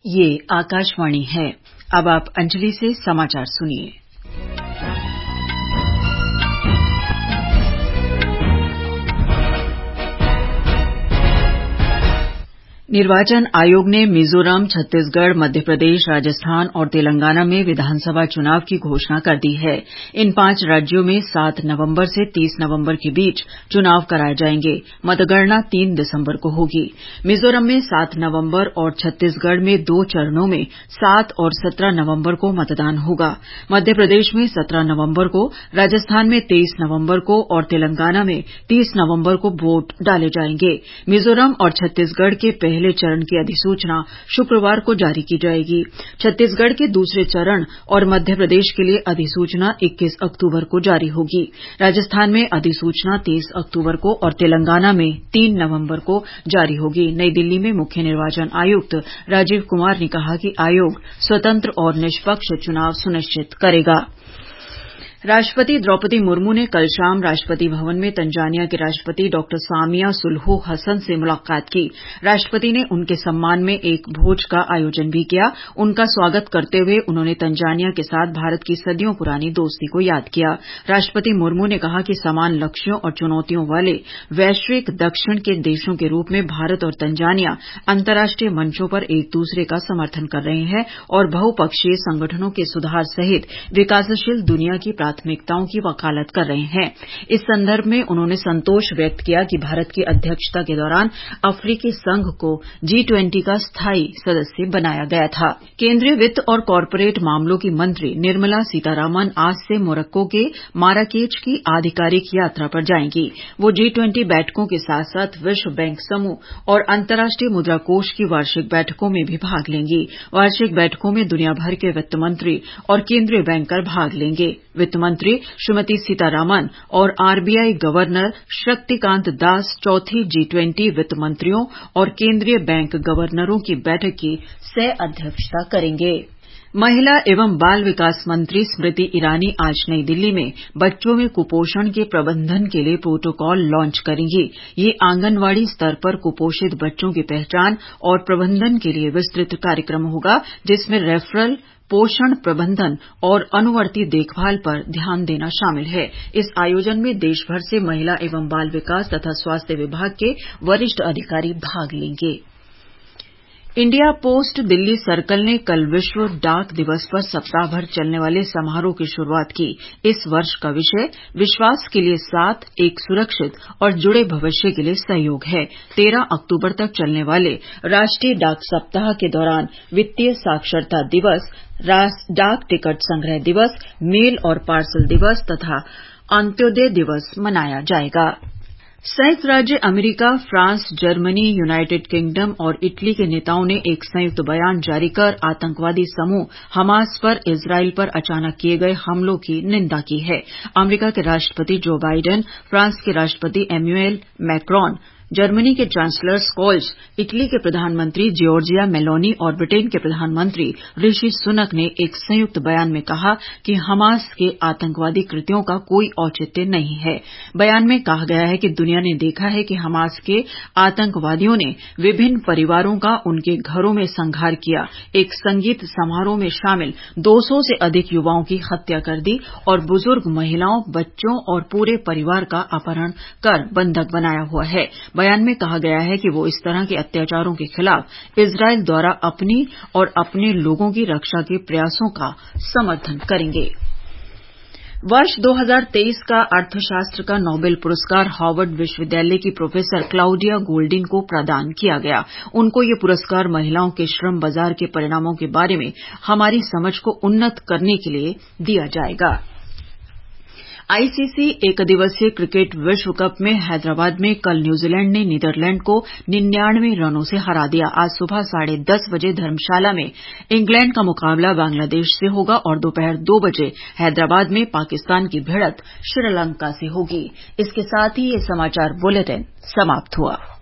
ये आकाशवाणी है। अब आप अंजलि से समाचार सुनिए। निर्वाचन आयोग ने मिजोरम, छत्तीसगढ़, मध्य प्रदेश, राजस्थान और तेलंगाना में विधानसभा चुनाव की घोषणा कर दी है। इन 5 राज्यों में 7 नवंबर से 30 नवंबर के बीच चुनाव कराए जाएंगे। मतगणना 3 दिसंबर को होगी। मिजोरम में 7 नवंबर और छत्तीसगढ़ में 2 चरणों में 7 और 17 नवंबर को मतदान होगा। मध्य प्रदेश में 17 नवंबर को, राजस्थान में 23 नवंबर को और तेलंगाना में 30 नवंबर को वोट डाले जाएंगे। मिजोरम और छत्तीसगढ़ के पहले चरण की अधिसूचना शुक्रवार को जारी की जाएगी। छत्तीसगढ़ के दूसरे चरण और मध्य प्रदेश के लिए अधिसूचना 21 अक्टूबर को जारी होगी। राजस्थान में अधिसूचना 23 अक्टूबर को और तेलंगाना में 3 नवंबर को जारी होगी। नई दिल्ली में मुख्य निर्वाचन आयुक्त राजीव कुमार ने कहा कि आयोग स्वतंत्र और निष्पक्ष चुनाव सुनिश्चित करेगा। राष्ट्रपति द्रौपदी मुर्मू ने कल शाम राष्ट्रपति भवन में तंजानिया के राष्ट्रपति डॉ सामिया सुलुहु हसन से मुलाकात की। राष्ट्रपति ने उनके सम्मान में एक भोज का आयोजन भी किया। उनका स्वागत करते हुए उन्होंने तंजानिया के साथ भारत की सदियों पुरानी दोस्ती को याद किया। राष्ट्रपति मुर्मू ने कहा कि समान लक्ष्यों और चुनौतियों वाले वैश्विक दक्षिण के देशों के रूप में भारत और तंजानिया अंतर्राष्ट्रीय मंचों पर एक दूसरे का समर्थन कर रहे हैं और बहुपक्षीय संगठनों के सुधार सहित विकासशील दुनिया की प्राथमिकताओं की वकालत कर रहे हैं। इस संदर्भ में उन्होंने संतोष व्यक्त किया कि भारत की अध्यक्षता के दौरान अफ्रीकी संघ को G20 का स्थायी सदस्य बनाया गया था। केंद्रीय वित्त और कॉरपोरेट मामलों की मंत्री निर्मला सीतारामन आज से मोरक्को के माराकेच की आधिकारिक यात्रा पर जाएंगी। वो G20 बैठकों के साथ साथ विश्व बैंक समूह और अंतर्राष्ट्रीय मुद्रा कोष की वार्षिक बैठकों में भी भाग लेंगी। वार्षिक बैठकों में दुनिया भर के वित्त मंत्री और केंद्रीय बैंकर भाग लेंगे। वित्त मंत्री श्रीमती सीतारामन और आरबीआई गवर्नर शक्तिकांत दास चौथी G20 वित्त मंत्रियों और केंद्रीय बैंक गवर्नरों की बैठक की सह अध्यक्षता करेंगे। महिला एवं बाल विकास मंत्री स्मृति ईरानी आज नई दिल्ली में बच्चों में कुपोषण के प्रबंधन के लिए प्रोटोकॉल लॉन्च करेंगी। ये आंगनवाड़ी स्तर पर कुपोषित बच्चों की पहचान और प्रबंधन के लिए विस्तृत कार्यक्रम होगा, जिसमें रेफरल, पोषण प्रबंधन और अनुवर्ती देखभाल पर ध्यान देना शामिल है। इस आयोजन में देश भर से महिला एवं बाल विकास तथा स्वास्थ्य विभाग के वरिष्ठ अधिकारी भाग लेंगे। इंडिया पोस्ट दिल्ली सर्कल ने कल विश्व डाक दिवस पर सप्ताह भर चलने वाले समारोह की शुरुआत की। इस वर्ष का विषय विश्वास के लिए साथ, एक सुरक्षित और जुड़े भविष्य के लिए सहयोग है। 13 अक्टूबर तक चलने वाले राष्ट्रीय डाक सप्ताह के दौरान वित्तीय साक्षरता दिवस, डाक टिकट संग्रह दिवस, मेल और पार्सल दिवस तथा अंत्योदय दिवस मनाया जाएगा। संयुक्त राज्य America, France, Germany, United Kingdom और इटली के नेताओं ने एक संयुक्त बयान जारी कर आतंकवादी समूह हमास पर इजराइल पर अचानक किए गए हमलों की निंदा की है। अमेरिका के राष्ट्रपति जो बाइडेन, फ्रांस के राष्ट्रपति एम्यूएल मैक्रोन, जर्मनी के चांसलर स्कोल्ज, इटली के प्रधानमंत्री जियोर्जिया मेलोनी और ब्रिटेन के प्रधानमंत्री ऋषि सुनक ने एक संयुक्त बयान में कहा कि हमास के आतंकवादी कृत्यों का कोई औचित्य नहीं है। बयान में कहा गया है कि दुनिया ने देखा है कि हमास के आतंकवादियों ने विभिन्न परिवारों का उनके घरों में संहार किया, एक संगीत समारोह में शामिल 200 से अधिक युवाओं की हत्या कर दी और बुजुर्ग महिलाओं, बच्चों और पूरे परिवार का अपहरण कर बंधक बनाया हुआ है। बयान में कहा गया है कि वो इस तरह के अत्याचारों के खिलाफ इजराइल द्वारा अपनी और अपने लोगों की रक्षा के प्रयासों का समर्थन करेंगे। वर्ष 2023 का अर्थशास्त्र का नोबेल पुरस्कार हार्वर्ड विश्वविद्यालय की प्रोफेसर क्लाउडिया गोल्डिन को प्रदान किया गया। उनको ये पुरस्कार महिलाओं के श्रम बाजार के परिणामों के बारे में हमारी समझ को उन्नत करने के लिए दिया जाएगा। आईसीसी एकदिवसीय क्रिकेट विश्व कप में हैदराबाद में कल न्यूजीलैंड ने नीदरलैंड को 99 रनों से हरा दिया। आज सुबह 10:30 बजे धर्मशाला में इंग्लैंड का मुकाबला बांग्लादेश से होगा और दोपहर 2 बजे हैदराबाद में पाकिस्तान की भिड़ंत श्रीलंका से होगी। इसके साथ ही ये समाचार बुलेटिन समाप्त हुआ।